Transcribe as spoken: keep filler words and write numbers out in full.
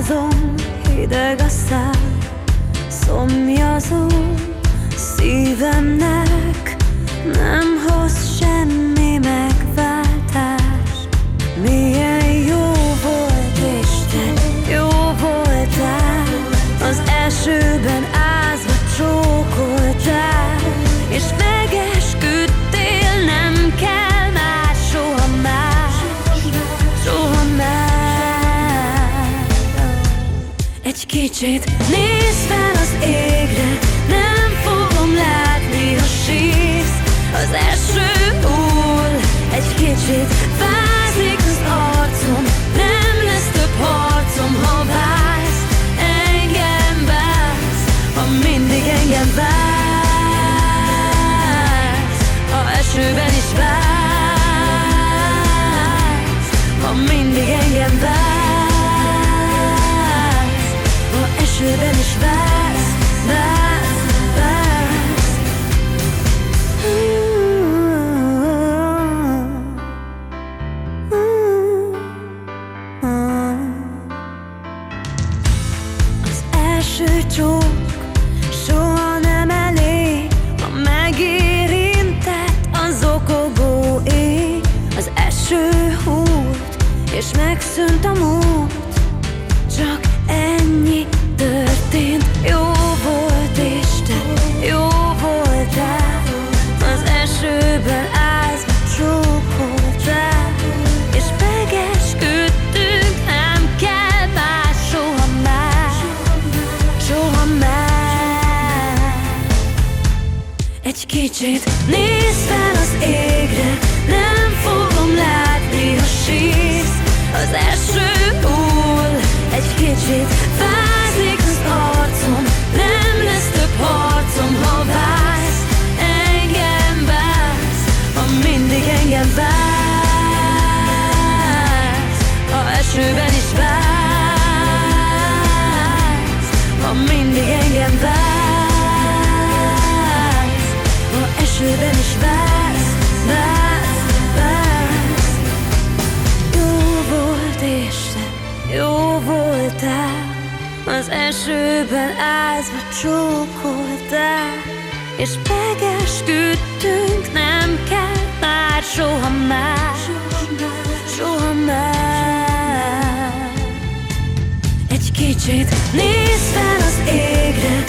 Fázom, hideg a szám, szomjazom szívemnek, nem hoz semmi megváltást. Milyen jó volt Isten, jó voltál, az esőben ázva csókoltál, és megesküdtél, nem kell már soha már, soha már. Egy kicsit nézz fel az égre, nem fogom látni, ha sírsz. Az eső hull, egy kicsit fázik az arcom, nem lesz több harcom, ha vársz, engem vársz, ha mindig engem vársz, ha esőben is vársz, ha mindig engem vársz, ha esőben is vársz, vársz, vársz. Az első csók soha nem elég, ha megérintett a zokogó ég. Az eső húlt, és megszűnt a múlt, csak ennyi történt. Jó volt Isten, jó voltál, az esőben ázva csókoltál, és megesküdtünk, nem kell már soha már, soha már. Egy kicsit nézz fel az égre, nem fogom látni, ha sírsz. Az eső hull, egy kicsit fázik az arcom, nem lesz több harcom, ha vársz, engem vársz, ha mindig engem vársz, ha esőben is vársz, ha mindig engem vársz, ha esőben is vársz, vársz, vársz. Jó volt Isten, jó voltál, az esőben ázva csókoltál, és megesküdtünk, nem kell már soha már, soha már. Egy kicsit nézz fel az égre,